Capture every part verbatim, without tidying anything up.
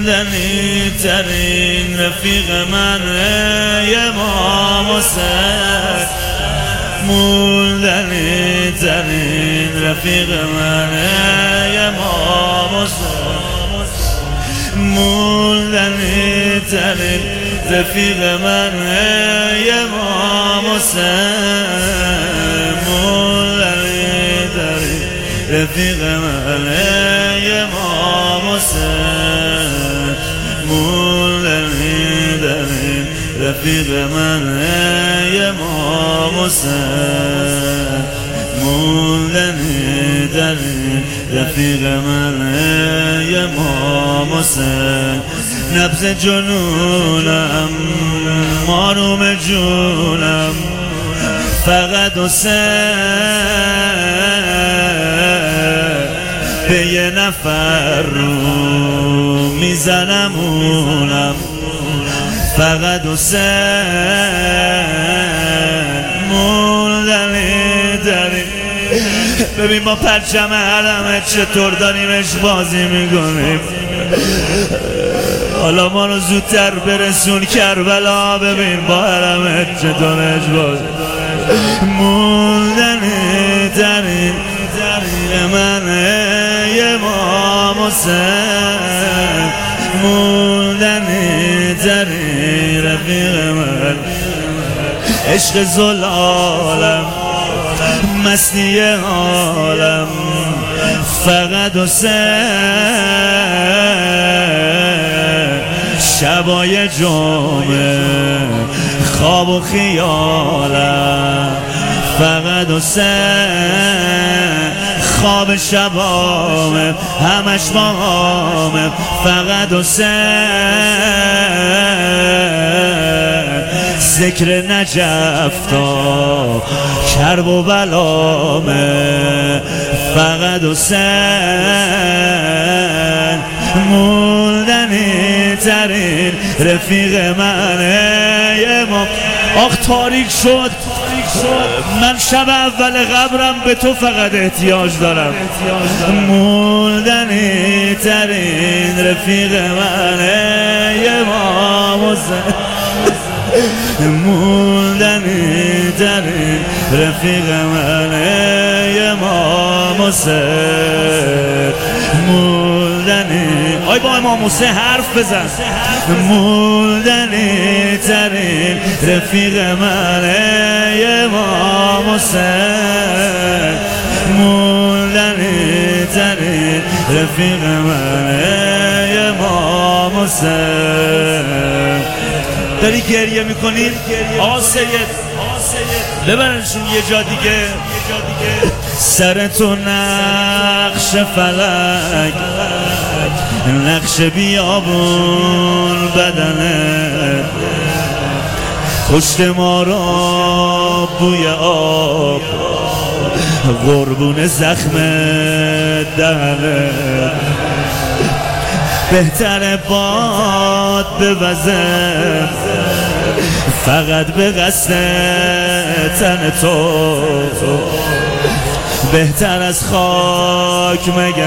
موندنی ترین رفیق من امام حسین، موندنی ترین رفیق من امام حسین، موندنی ترین رفیق من امام حسین، موندنی ترین رفیق من امام حسین، موندنی ترین رفیق من امام حسین، موندنی ترین رفیق من امام حسین. نبض جنونم ماروم جونم فقط حسین، به یه نفر رو میزنم اونم فقط حسین، موندنی ترین. ببین ما پرچم علمت چطور داریمش بازی میکنیم، حالا ما رو زودتر برسون کربلا، ببین با علمت چطورش بازی. موندنی ترین من امام حسین، موندنی ترین رفیق من، عشق زلالم مستی عالم فقط حسین، شبای جمعه خواب و خیالم فقط حسین، خواب شبامه همش مامه فقط حسین، ذکر نجف تا کرب و بلامه فقط حسین، موندنی ترین رفیق منه امام. آخ تاریک شد من شب اول قبرم، به تو فقط احتیاج دارم، موندنی ترین رفیق منه امام حسین، موندنی ترین رفیق منه امام حسین، موندنی. آی با امام حسین حرف بزن. موندنی ترین رفیق منه امام حسین، موندنی ترین رفیق منه امام حسین. داری گریه میکنی؟ آقا سید ببرنشون یه جا دیگه. سر تو نقش فلک، نقش بیابون بدنه، کشت ما را بوی آب، قربون زخم دهنه، بهتر باد بوزه فقط به قصد تن تو، بهتر از خاک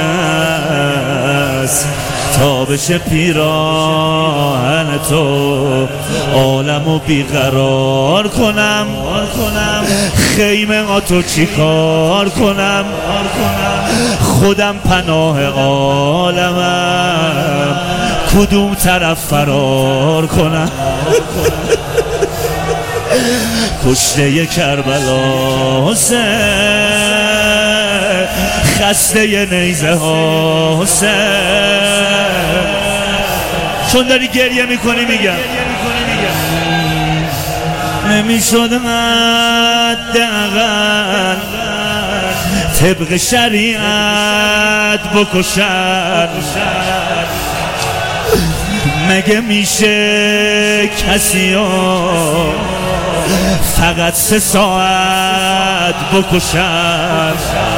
مگس تا بشه پیراهن تو، عالمو بیقرار کنم، خیمه ها تو چی کار کنم، خودم پناه عالمم، کدوم طرف فرار کنم. کشته کربلا حسین، خسته نیزه ها حسین. چون داری گریه میکنی میگم نمیشد حداقل طبق شریعت بکشن، مگه میشه کسی ها فقط سه ساعت بکشن،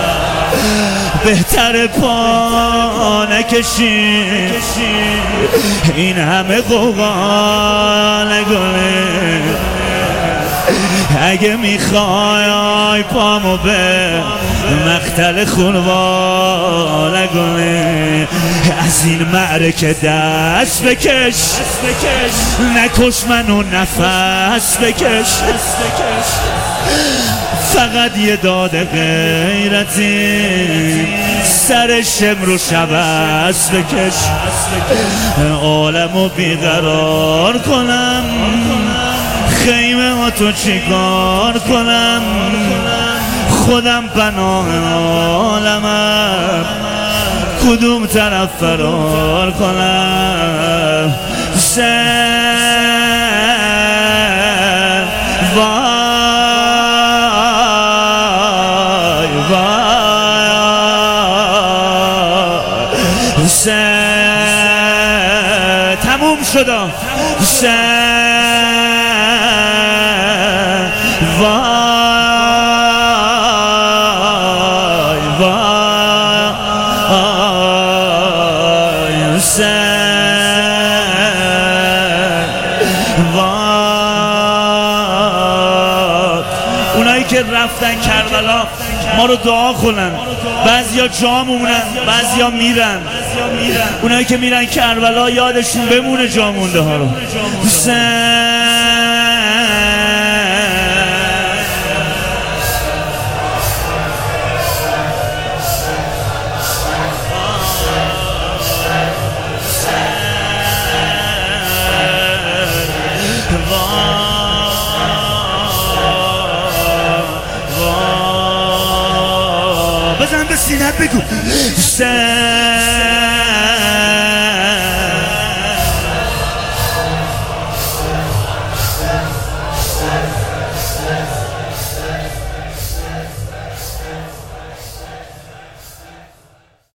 بهتر پا نکشیم این همه قوقا نکنیم، اگه میخوای پامو به مقتل خونوا نکنه. از این معرکه دست بکش، نکش منو نفس بکش. فقط یه داده غیرتی سر شمر و شبست بکش. عالمو بیقرار کنم، خیمه ها تو چیکار کنم؟ خودم پناه عالمم، کدوم طرف فرار کنم؟ سر وای وای سر تموم شد. سر وای وای سر وای. اونایی که رفتن کربلا ما رو دعا کنن، بعضیا جا مونن، بعضیا میرن. اونایی که میرن کربلا یادشون بمونه جا مونده ها رو. بزن به سینه بگو سر